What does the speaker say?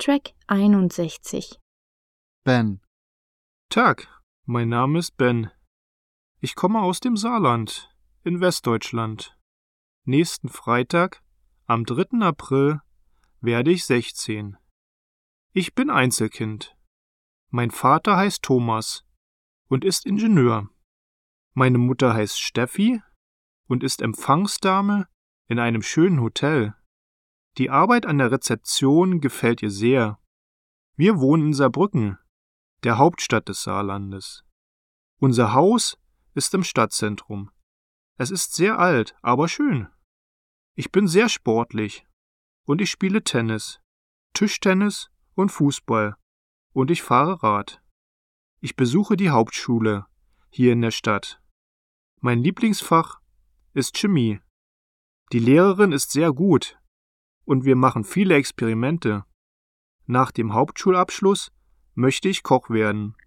Track 61. Ben. Tag, mein Name ist Ben. Ich komme aus dem Saarland in Westdeutschland. Nächsten Freitag, am 3. April, werde ich 16. Ich bin Einzelkind. Mein Vater heißt Thomas und ist Ingenieur. Meine Mutter heißt Steffi und ist Empfangsdame in einem schönen Hotel. Die Arbeit an der Rezeption gefällt ihr sehr. Wir wohnen in Saarbrücken, der Hauptstadt des Saarlandes. Unser Haus ist im Stadtzentrum. Es ist sehr alt, aber schön. Ich bin sehr sportlich und ich spiele Tennis, Tischtennis und Fußball und ich fahre Rad. Ich besuche die Hauptschule hier in der Stadt. Mein Lieblingsfach ist Chemie. Die Lehrerin ist sehr gut und wir machen viele Experimente. Nach dem Hauptschulabschluss möchte ich Koch werden.